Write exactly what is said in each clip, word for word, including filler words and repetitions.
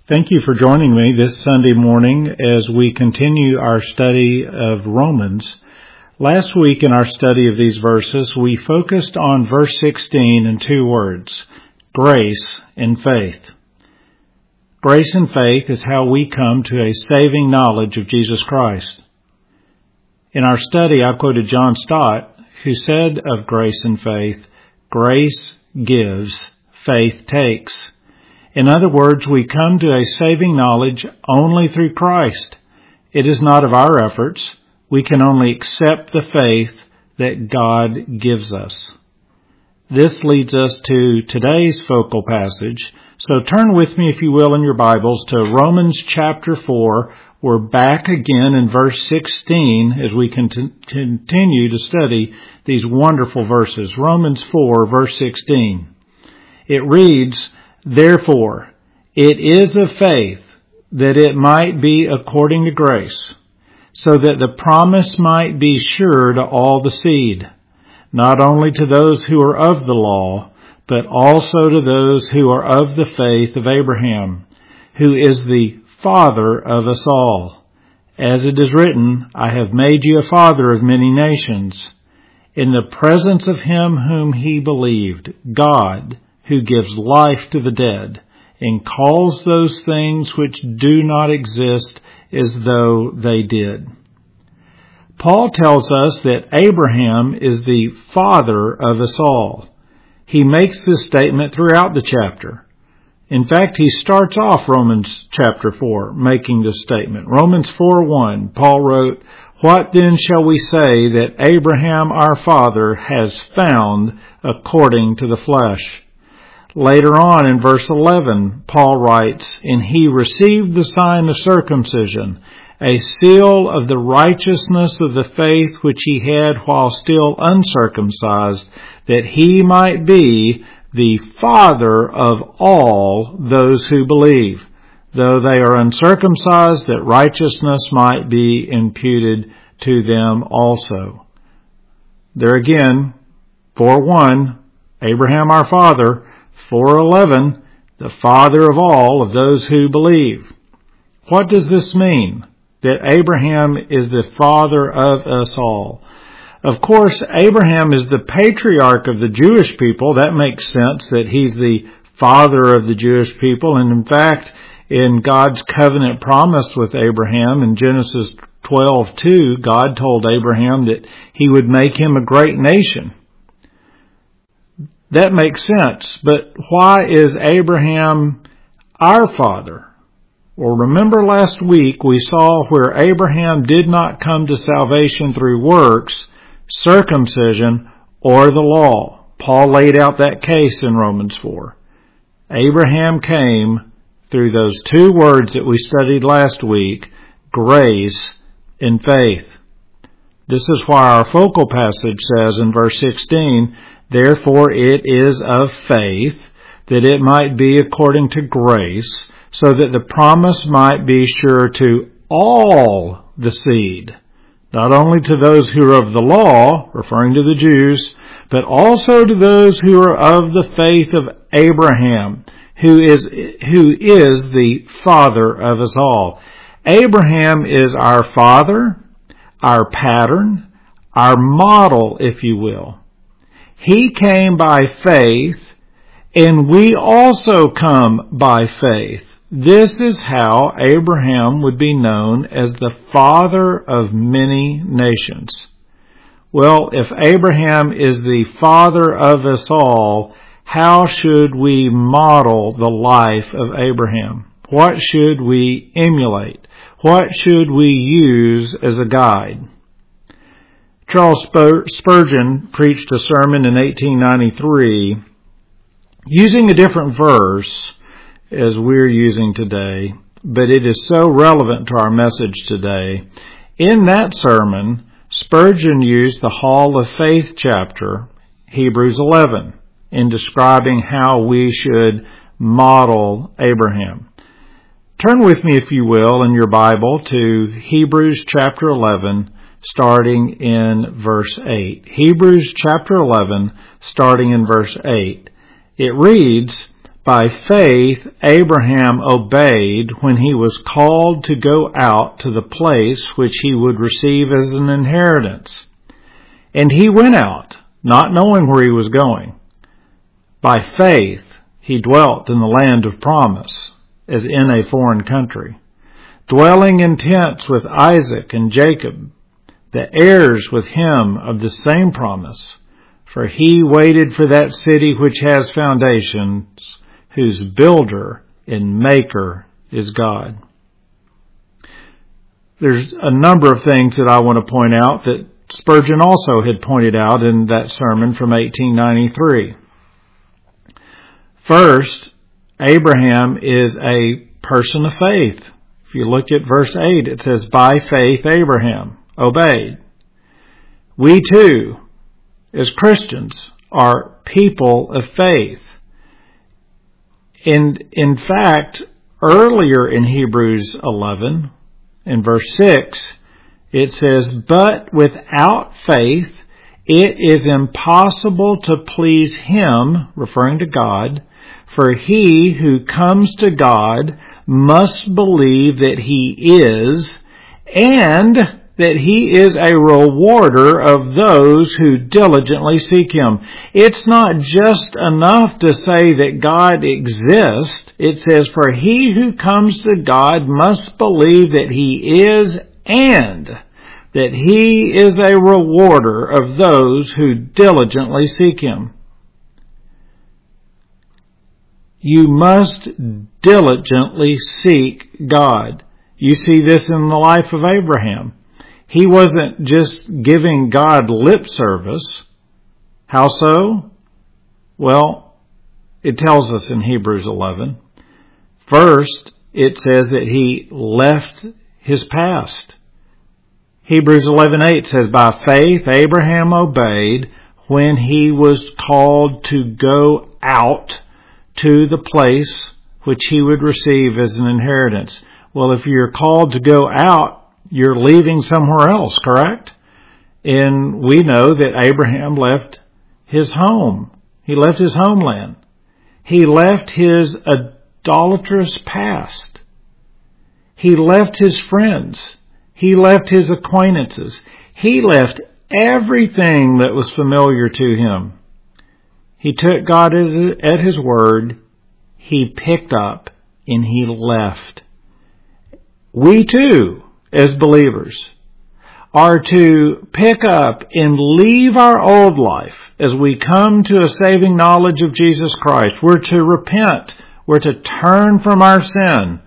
Thank you for joining me this Sunday morning as we continue our study of Romans. Last week in our study of these verses, we focused on verse sixteen in two words, grace and faith. Grace and faith is how we come to a saving knowledge of Jesus Christ. In our study, I quoted John Stott, who said of grace and faith, grace gives, faith takes. In other words, we come to a saving knowledge only through Christ. It is not of our efforts. We can only accept the faith that God gives us. This leads us to today's focal passage. So turn with me, if you will, in your Bibles to Romans chapter four. We're back again in verse sixteen as we cont- continue to study these wonderful verses. Romans four, verse sixteen. It reads, Therefore, it is of faith that it might be according to grace, so that the promise might be sure to all the seed, not only to those who are of the law, but also to those who are of the faith of Abraham, who is the father of us all. As it is written, I have made you a father of many nations, in the presence of him whom he believed, God, who gives life to the dead, and calls those things which do not exist as though they did. Paul tells us that Abraham is the father of us all. He makes this statement throughout the chapter. In fact, he starts off Romans chapter four making this statement. Romans four one, Paul wrote, What then shall we say that Abraham our father has found according to the flesh? Later on in verse eleven, Paul writes, And he received the sign of circumcision, a seal of the righteousness of the faith which he had while still uncircumcised, that he might be the father of all those who believe, though they are uncircumcised, that righteousness might be imputed to them also. There again, four one, Abraham our father, four eleven, the father of all of those who believe. What does this mean? That Abraham is the father of us all. Of course, Abraham is the patriarch of the Jewish people. That makes sense that he's the father of the Jewish people. And in fact, in God's covenant promise with Abraham in Genesis twelve two, God told Abraham that he would make him a great nation. That makes sense, but why is Abraham our father? Well, remember last week we saw where Abraham did not come to salvation through works, circumcision, or the law. Paul laid out that case in Romans four. Abraham came through those two words that we studied last week, grace and faith. This is why our focal passage says in verse sixteen, Therefore it is of faith that it might be according to grace, so that the promise might be sure to all the seed, not only to those who are of the law, referring to the Jews, but also to those who are of the faith of Abraham, who is, who is the father of us all. Abraham is our father, our pattern, our model, if you will. He came by faith, and we also come by faith. This is how Abraham would be known as the father of many nations. Well, if Abraham is the father of us all, how should we model the life of Abraham? What should we emulate? What should we use as a guide? Charles Spurgeon preached a sermon in eighteen ninety-three using a different verse as we're using today, but it is so relevant to our message today. In that sermon, Spurgeon used the Hall of Faith chapter, Hebrews eleven, in describing how we should model Abraham. Turn with me, if you will, in your Bible to Hebrews chapter eleven, starting in verse eight. Hebrews chapter eleven, starting in verse eight. It reads, By faith, Abraham obeyed when he was called to go out to the place which he would receive as an inheritance. And he went out, not knowing where he was going. By faith, he dwelt in the land of promise, as in a foreign country, dwelling in tents with Isaac and Jacob, the heirs with him of the same promise. For he waited for that city which has foundations, whose builder and maker is God. There's a number of things that I want to point out that Spurgeon also had pointed out in that sermon from eighteen ninety-three. First, Abraham is a person of faith. If you look at verse eight, it says, by faith Abraham obeyed. We too, as Christians, are people of faith. And in fact, earlier in Hebrews eleven, in verse six, it says, but without faith, it is impossible to please Him, referring to God, for he who comes to God must believe that He is, and that He is a rewarder of those who diligently seek Him. It's not just enough to say that God exists. It says, for he who comes to God must believe that He is, and that He is a rewarder of those who diligently seek Him. You must diligently seek God. You see this in the life of Abraham. He wasn't just giving God lip service. How so? Well, it tells us in Hebrews eleven. First, it says that he left his past. Hebrews eleven eight says, by faith Abraham obeyed when he was called to go out to the place which he would receive as an inheritance. Well, if you're called to go out, you're leaving somewhere else, correct? And we know that Abraham left his home. He left his homeland. He left his idolatrous past. He left his friends. He left his acquaintances. He left everything that was familiar to him. He took God at His word. He picked up and he left. We too, as believers, are to pick up and leave our old life as we come to a saving knowledge of Jesus Christ. We're to repent. We're to turn from our sin.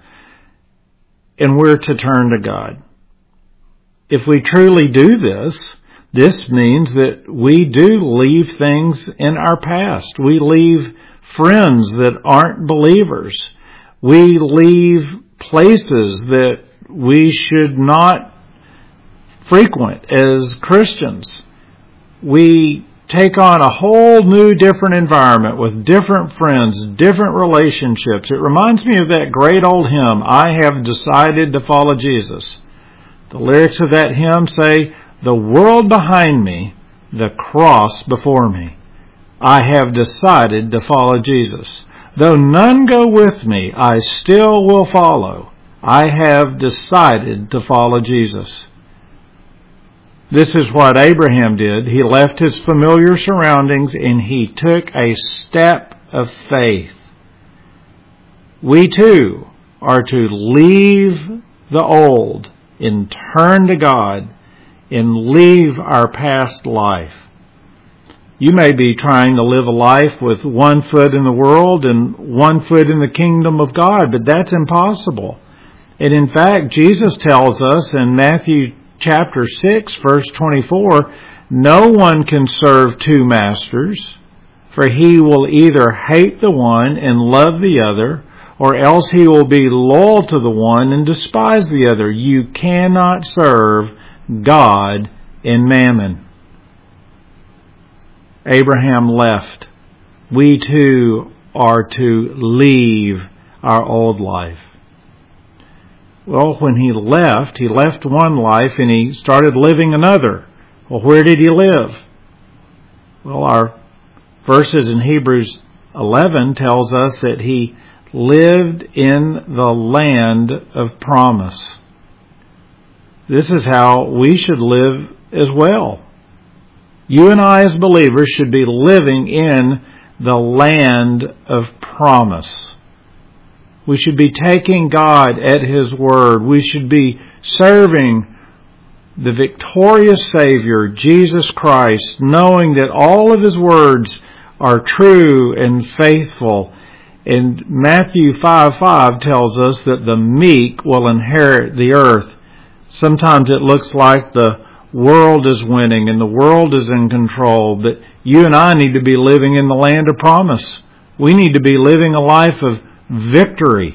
And we're to turn to God. If we truly do this, this means that we do leave things in our past. We leave friends that aren't believers. We leave places that we should not frequent as Christians. We take on a whole new different environment with different friends, different relationships. It reminds me of that great old hymn, I Have Decided to Follow Jesus. The lyrics of that hymn say, the world behind me, the cross before me. I have decided to follow Jesus. Though none go with me, I still will follow. I have decided to follow Jesus. This is what Abraham did. He left his familiar surroundings and he took a step of faith. We too are to leave the old and turn to God and leave our past life. You may be trying to live a life with one foot in the world and one foot in the kingdom of God, but that's impossible. And in fact, Jesus tells us in Matthew chapter six, verse twenty-four, no one can serve two masters, for he will either hate the one and love the other, or else he will be loyal to the one and despise the other. You cannot serve God and mammon. Abraham left. We too are to leave our old life. Well, when he left, he left one life and he started living another. Well, where did he live? Well, our verses in Hebrews eleven tells us that he lived in the land of promise. This is how we should live as well. You and I as believers should be living in the land of promise. We should be taking God at His word. We should be serving the victorious Savior, Jesus Christ, knowing that all of His words are true and faithful. And Matthew five five tells us that the meek will inherit the earth. Sometimes it looks like the world is winning and the world is in control, but you and I need to be living in the land of promise. We need to be living a life of victory.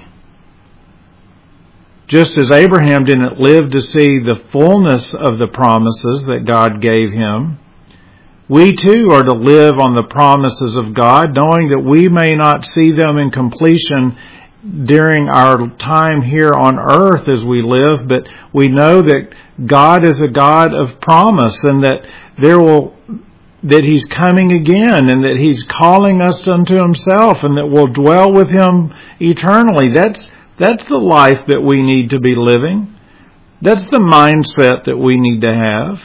Just as Abraham didn't live to see the fullness of the promises that God gave him, we too are to live on the promises of God, knowing that we may not see them in completion during our time here on earth as we live, but we know that God is a God of promise, and that there will that He's coming again, and that He's calling us unto Himself, and that we'll dwell with Him eternally. That's that's the life that we need to be living. That's the mindset that we need to have.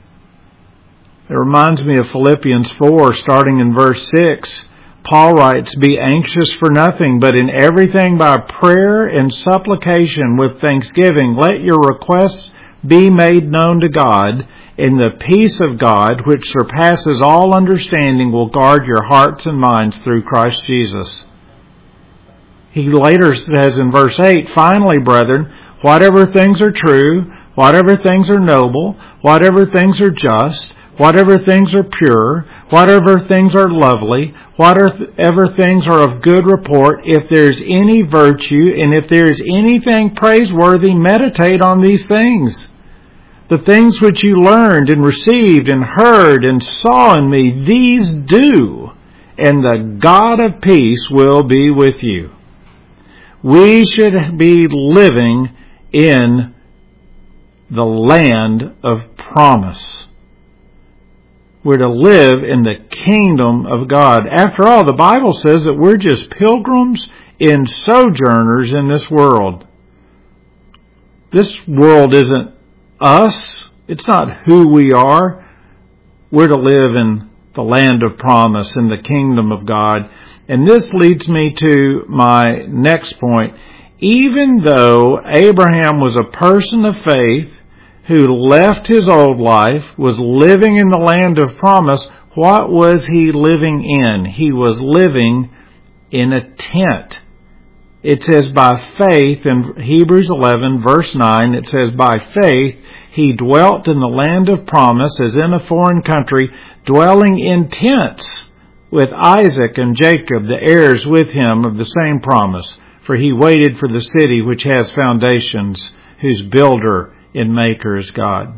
It reminds me of Philippians four, starting in verse six. Paul writes, "Be anxious for nothing, but in everything by prayer and supplication with thanksgiving, let your requests be made known to God, and the peace of God, which surpasses all understanding, will guard your hearts and minds through Christ Jesus." He later says in verse eight, "Finally, brethren, whatever things are true, whatever things are noble, whatever things are just, whatever things are pure, whatever things are lovely, whatever things are of good report, if there's any virtue and if there is anything praiseworthy, meditate on these things. The things which you learned and received and heard and saw in me, these do, and the God of peace will be with you." We should be living in the land of promise. We're to live in the kingdom of God. After all, the Bible says that we're just pilgrims and sojourners in this world. This world isn't us. It's not who we are. We're to live in the land of promise, in the kingdom of God. And this leads me to my next point. Even though Abraham was a person of faith who left his old life, was living in the land of promise, what was he living in? He was living in a tent. It says by faith in Hebrews eleven verse nine, it says by faith he dwelt in the land of promise as in a foreign country, dwelling in tents with Isaac and Jacob, the heirs with him of the same promise. For he waited for the city which has foundations, whose builder and maker is God.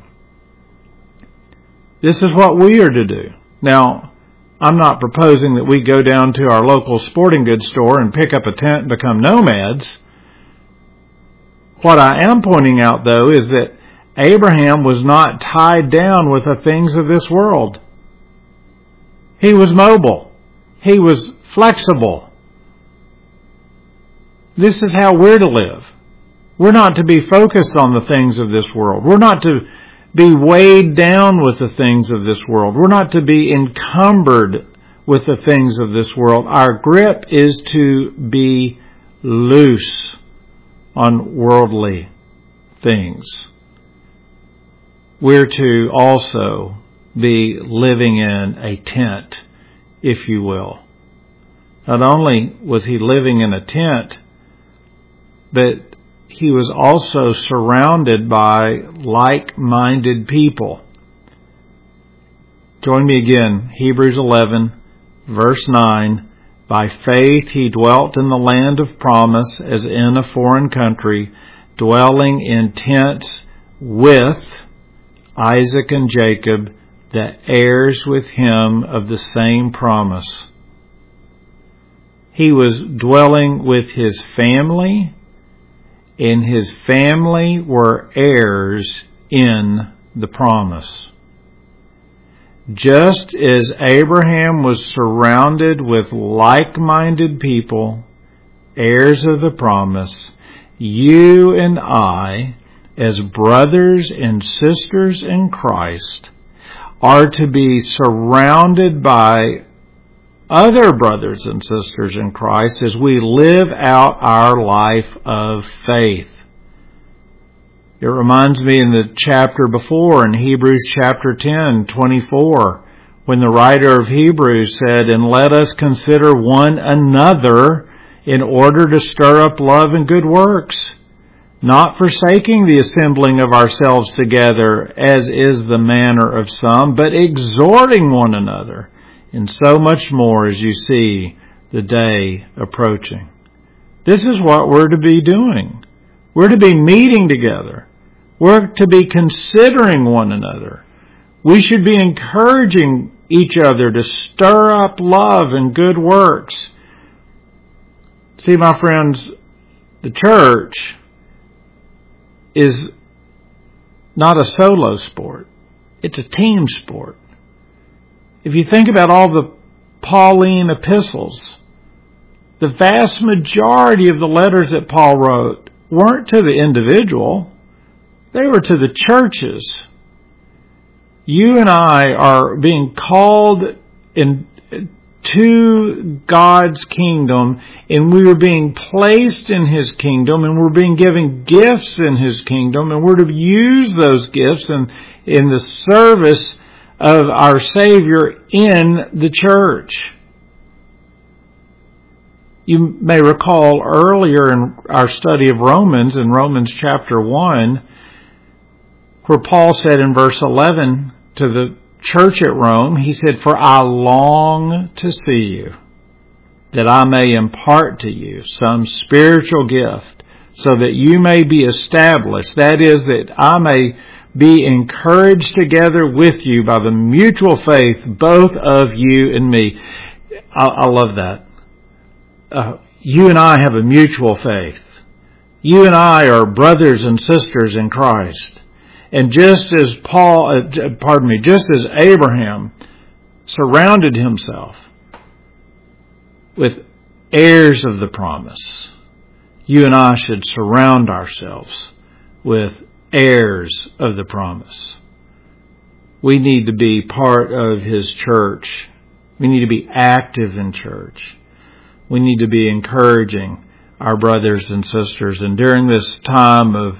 This is what we are to do. Now, I'm not proposing that we go down to our local sporting goods store and pick up a tent and become nomads. What I am pointing out, though, is that Abraham was not tied down with the things of this world. He was mobile. He was flexible. This is how we're to live. We're not to be focused on the things of this world. We're not to be weighed down with the things of this world. We're not to be encumbered with the things of this world. Our grip is to be loose on worldly things. We're to also be living in a tent, if you will. Not only was he living in a tent, but he was also surrounded by like-minded people. Join me again, Hebrews eleven, verse nine. By faith he dwelt in the land of promise as in a foreign country, dwelling in tents with Isaac and Jacob, the heirs with him of the same promise. He was dwelling with his family, and his family were heirs in the promise. just as Abraham was surrounded with like-minded people, heirs of the promise, you and I, as brothers and sisters in Christ, are to be surrounded by other brothers and sisters in Christ as we live out our life of faith. It reminds me in the chapter before, in Hebrews chapter ten, twenty-four, when the writer of Hebrews said, "And let us consider one another in order to stir up love and good works, not forsaking the assembling of ourselves together, as is the manner of some, but exhorting one another, and so much more as you see the day approaching." This is what we're to be doing. We're to be meeting together. We're to be considering one another. We should be encouraging each other to stir up love and good works. See, my friends, the church is not a solo sport. It's a team sport. If you think about all the Pauline epistles, the vast majority of the letters that Paul wrote weren't to the individual. They were to the churches. You and I are being called in, to God's kingdom, and we are being placed in His kingdom, and we're being given gifts in His kingdom, and we're to use those gifts in, in the service of our Savior in the church. You may recall earlier in our study of Romans, in Romans chapter one, where Paul said in verse eleven to the church at Rome, he said, "For I long to see you, that I may impart to you some spiritual gift, so that you may be established. That is, that I may be encouraged together with you by the mutual faith, both of you and me." I, I love that. Uh, you and I have a mutual faith. You and I are brothers and sisters in Christ. And just as Paul, uh, pardon me, just as Abraham surrounded himself with heirs of the promise, you and I should surround ourselves with heirs of the promise. We need to be part of His church. We need to be active in church. We need to be encouraging our brothers and sisters. And during this time of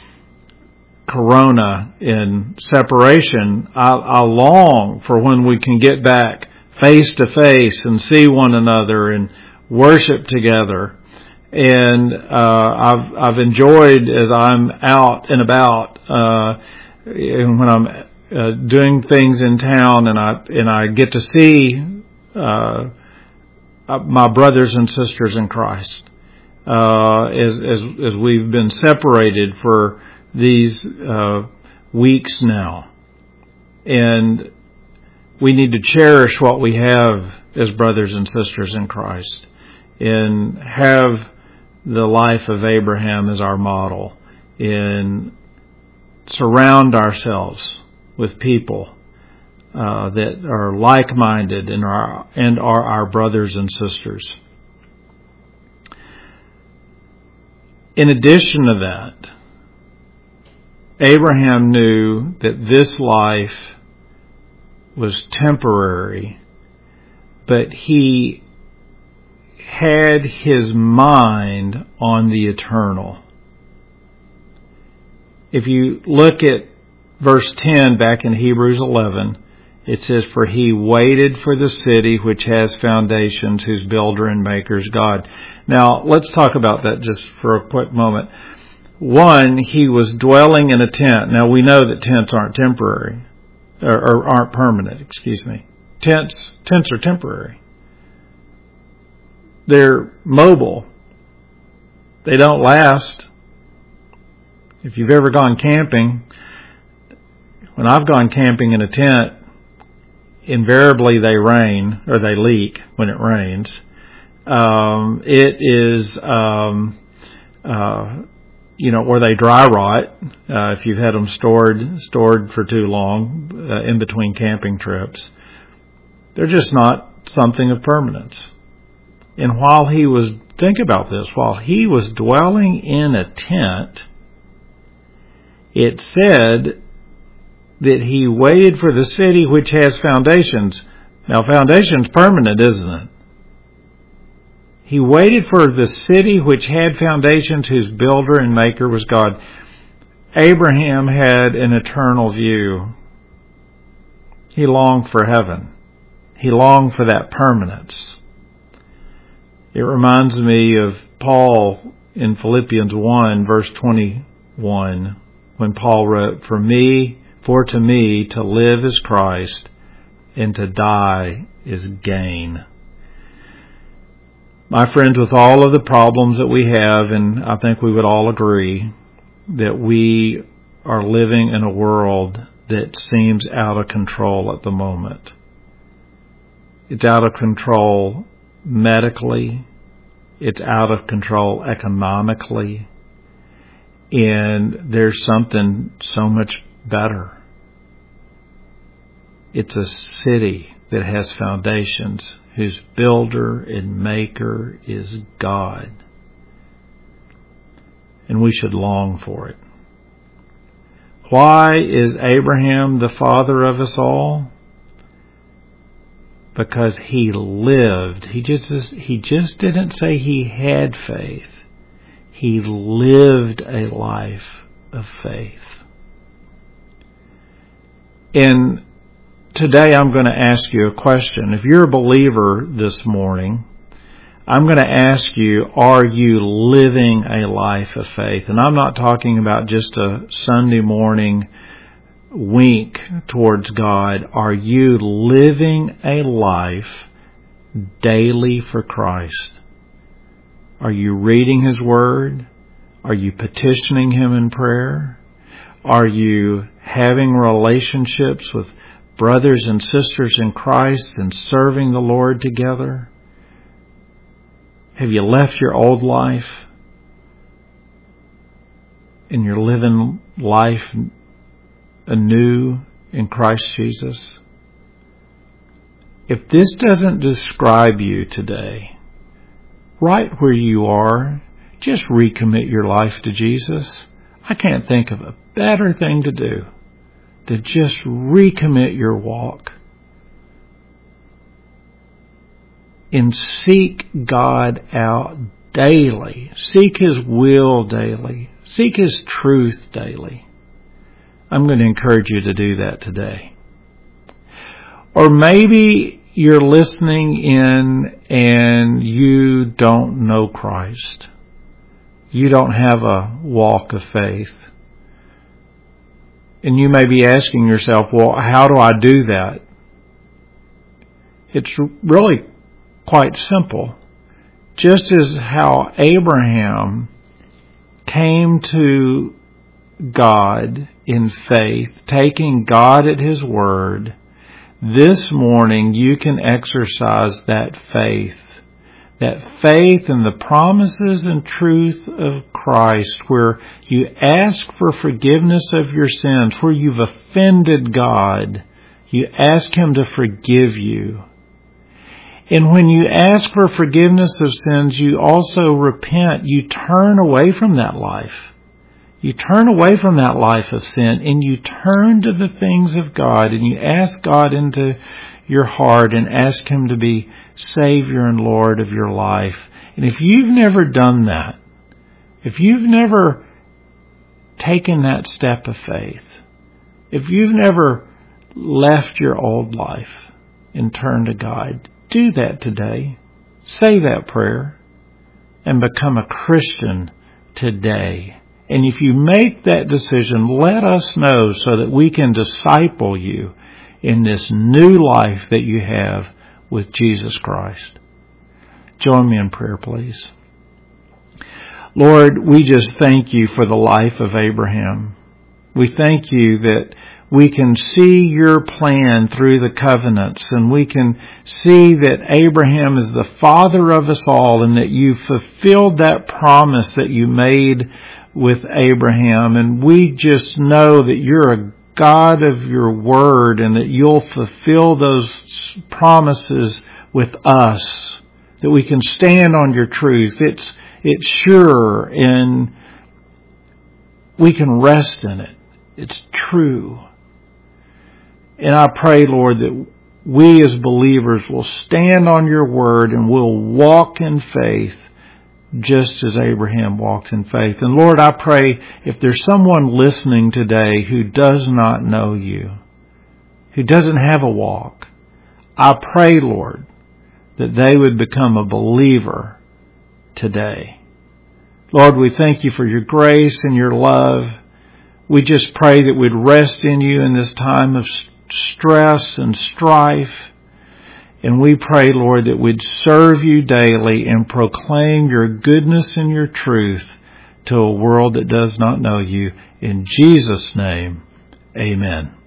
Corona and separation, I, I long for when we can get back face to face and see one another and worship together. And uh, I've I've enjoyed, as I'm out and about, uh, and when I'm uh, doing things in town, and I and I get to see uh, my brothers and sisters in Christ, uh, as as as we've been separated for these uh, weeks now, and we need to cherish what we have as brothers and sisters in Christ, and have the life of Abraham as our model, and surround ourselves with people uh, that are like-minded and are and are our brothers and sisters. In addition to that, Abraham knew that this life was temporary, but he had his mind on the eternal. If you look at verse ten back in Hebrews eleven, it says, "For he waited for the city which has foundations, whose builder and maker is God." Now, let's talk about that just for a quick moment. One, he was dwelling in a tent. Now, we know that tents aren't temporary, or, or aren't permanent, excuse me. Tents, tents are temporary. They're mobile. They don't last. If you've ever gone camping, when I've gone camping in a tent, invariably they rain, or they leak when it rains. Um, it is, um, uh, you know, or they dry rot uh, if you've had them stored stored for too long uh, in between camping trips. They're just not something of permanence. And while he was, think about this, while he was dwelling in a tent, it said that he waited for the city which has foundations. Now, foundation's permanent, isn't it? He waited for the city which had foundations, whose builder and maker was God. Abraham had an eternal view. He longed for heaven. He longed for that permanence. It reminds me of Paul in Philippians one, verse twenty-one, when Paul wrote, For me, for to me, to live is Christ, and to die is gain. My friends, with all of the problems that we have, and I think we would all agree that we are living in a world that seems out of control at the moment. It's out of control medically. It's out of control economically. And there's something so much better. It's a city that has foundations, whose builder and maker is God. And we should long for it. Why is Abraham the father of us all? Because he lived. He just, he just didn't say he had faith. He lived a life of faith. And today I'm going to ask you a question. If you're a believer this morning, I'm going to ask you, are you living a life of faith? And I'm not talking about just a Sunday morning wink towards God. Are you living a life daily for Christ? Are you reading His Word? Are you petitioning Him in prayer? Are you having relationships with brothers and sisters in Christ and serving the Lord together? Have you left your old life and you're living life anew in Christ Jesus? If this doesn't describe you today, right where you are, just recommit your life to Jesus. I can't think of a better thing to do to just recommit your walk and seek God out daily. Seek His will daily. Seek His truth daily. I'm going to encourage you to do that today. Or maybe you're listening in and you don't know Christ. You don't have a walk of faith. And you may be asking yourself, well, how do I do that? It's really quite simple. Just as how Abraham came to God in faith, taking God at His word, this morning you can exercise that faith. That faith in the promises and truth of Christ, where you ask for forgiveness of your sins, where you've offended God, you ask Him to forgive you. And when you ask for forgiveness of sins, you also repent. You turn away from that life. You turn away from that life of sin and you turn to the things of God and you ask God into your heart and ask Him to be Savior and Lord of your life. And if you've never done that, if you've never taken that step of faith, if you've never left your old life and turned to God, do that today. Say that prayer and become a Christian today. And if you make that decision, let us know so that we can disciple you in this new life that you have with Jesus Christ. Join me in prayer, please. Lord, we just thank You for the life of Abraham. We thank You that we can see Your plan through the covenants, and we can see that Abraham is the father of us all, and that You fulfilled that promise that You made with Abraham. And we just know that you're a God of your word and that you'll fulfill those promises with us, that we can stand on your truth. It's, it's sure and we can rest in it. It's true. And I pray, Lord, that we as believers will stand on your word and we'll walk in faith just as Abraham walked in faith. And Lord, I pray if there's someone listening today who does not know you, who doesn't have a walk, I pray, Lord, that they would become a believer today. Lord, we thank you for your grace and your love. We just pray that we'd rest in you in this time of stress and strife. And we pray, Lord, that we'd serve you daily and proclaim your goodness and your truth to a world that does not know you. In Jesus' name, amen.